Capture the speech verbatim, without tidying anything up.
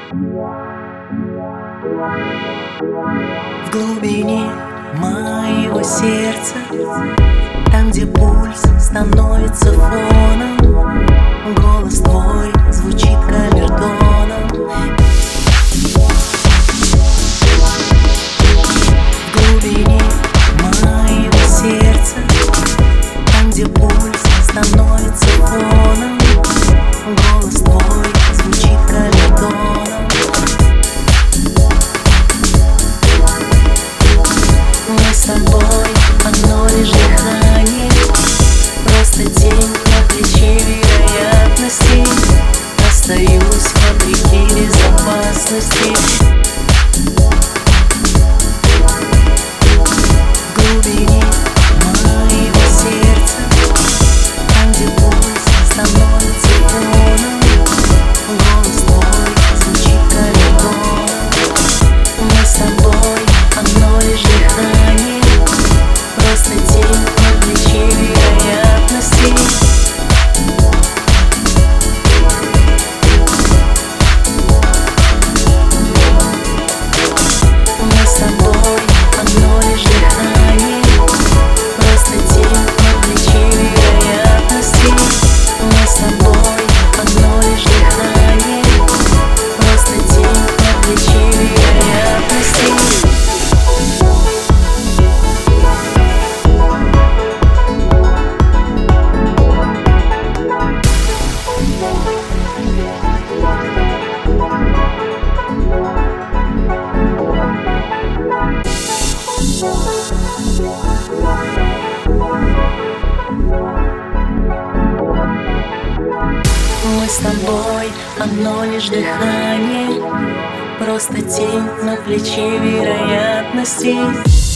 В глубине моего сердца, там, где пульс становится фоном, голос твой звучит камертоном. В глубине моего сердца, там, где пульс становится фоном, голос твой звучит камертоном. Мы с тобой одно лишь дыхание, просто тень на плече вероятности. Остаюсь вопреки безопасности. В глубине моего сердца, там, где пульс становится фоном, голос твой звучит камертоном. Мы с тобой одно лишь дыхание, просто тень на плече вероятности. Мы с тобой одно лишь дыхание, просто тень на плече вероятности. Мы с тобой одно лишь дыхание, просто тень на плече вероятности. Мы с тобой одно лишь дыхание, просто тень на плече вероятности.